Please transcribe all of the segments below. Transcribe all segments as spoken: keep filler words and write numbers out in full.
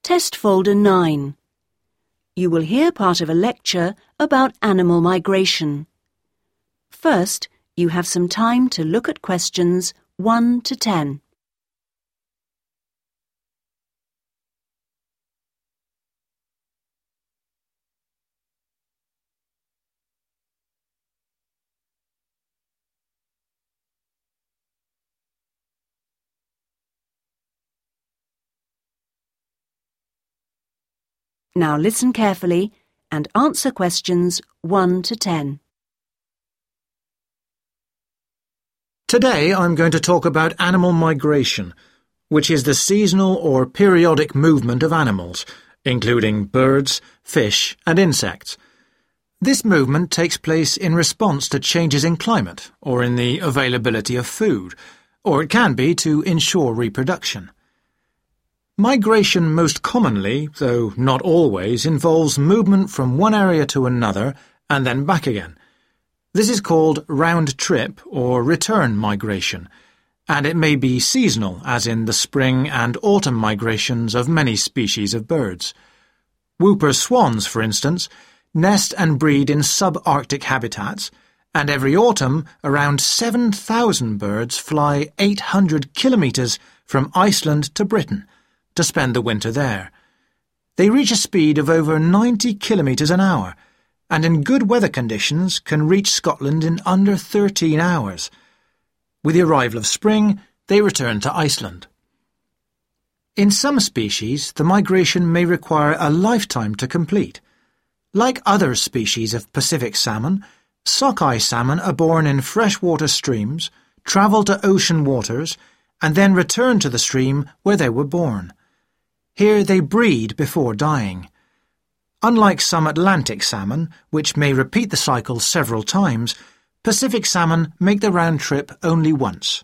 Test Folder nine. You will hear part of a lecture about animal migration. First, you have some time to look at questions one to ten. Now listen carefully and answer questions one to ten. Today I'm going to talk about animal migration, which is the seasonal or periodic movement of animals, including birds, fish and insects. This movement takes place in response to changes in climate or in the availability of food, or it can be to ensure reproduction. Migration most commonly, though not always, involves movement from one area to another and then back again. This is called round-trip or return migration, and it may be seasonal, as in the spring and autumn migrations of many species of birds. Whooper swans, for instance, nest and breed in subarctic habitats, and every autumn around seven thousand birds fly eight hundred kilometres from Iceland to Britain to spend the winter there. They reach a speed of over ninety kilometres an hour, and in good weather conditions can reach Scotland in under thirteen hours. With the arrival of spring, they return to Iceland. In some species, the migration may require a lifetime to complete. Like other species of Pacific salmon, sockeye salmon are born in freshwater streams, travel to ocean waters, and then return to the stream where they were born. Here they breed before dying. Unlike some Atlantic salmon, which may repeat the cycle several times, Pacific salmon make the round trip only once.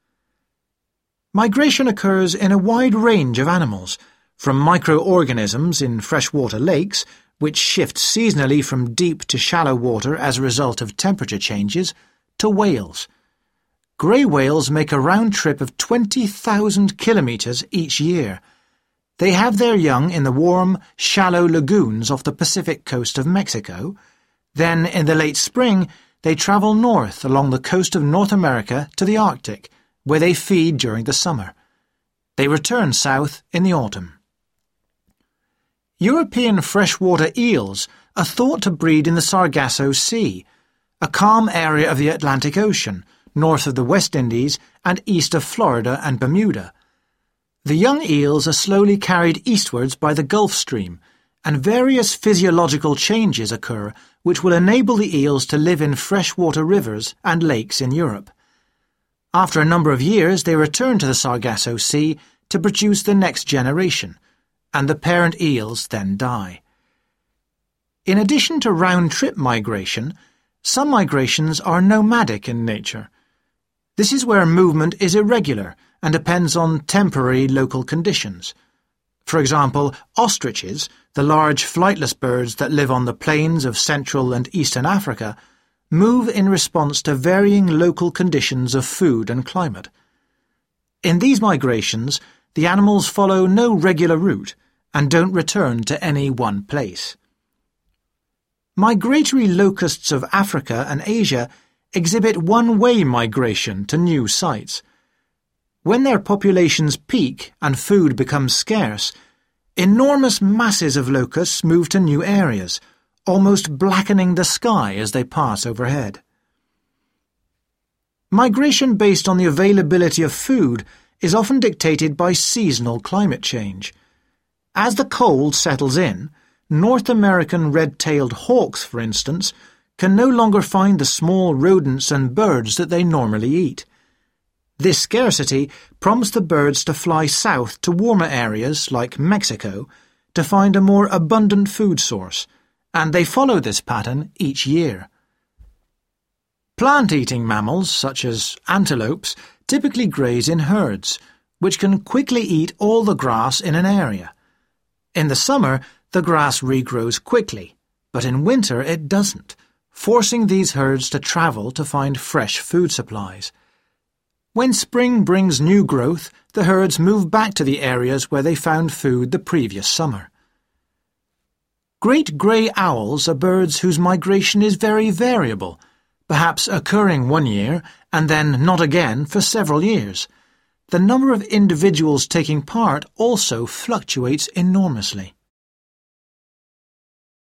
Migration occurs in a wide range of animals, from microorganisms in freshwater lakes, which shift seasonally from deep to shallow water as a result of temperature changes, to whales. Grey whales make a round trip of twenty thousand kilometres each year. They have their young in the warm, shallow lagoons off the Pacific coast of Mexico. Then, in the late spring, they travel north along the coast of North America to the Arctic, where they feed during the summer. They return south in the autumn. European freshwater eels are thought to breed in the Sargasso Sea, a calm area of the Atlantic Ocean, north of the West Indies and east of Florida and Bermuda. The young eels are slowly carried eastwards by the Gulf Stream, and various physiological changes occur which will enable the eels to live in freshwater rivers and lakes in Europe. After a number of years, they return to the Sargasso Sea to produce the next generation, and the parent eels then die. In addition to round-trip migration, some migrations are nomadic in nature. This is where movement is irregular and depends on temporary local conditions. For example, ostriches, the large flightless birds that live on the plains of Central and Eastern Africa, move in response to varying local conditions of food and climate. In these migrations, the animals follow no regular route and don't return to any one place. Migratory locusts of Africa and Asia exhibit one-way migration to new sites. When their populations peak and food becomes scarce, enormous masses of locusts move to new areas, almost blackening the sky as they pass overhead. Migration based on the availability of food is often dictated by seasonal climate change. As the cold settles in, North American red-tailed hawks, for instance, can no longer find the small rodents and birds that they normally eat. This scarcity prompts the birds to fly south to warmer areas like Mexico to find a more abundant food source, and they follow this pattern each year. Plant-eating mammals, such as antelopes, typically graze in herds, which can quickly eat all the grass in an area. In the summer, the grass regrows quickly, but in winter it doesn't, forcing these herds to travel to find fresh food supplies. When spring brings new growth, the herds move back to the areas where they found food the previous summer. Great grey owls are birds whose migration is very variable, perhaps occurring one year and then not again for several years. The number of individuals taking part also fluctuates enormously.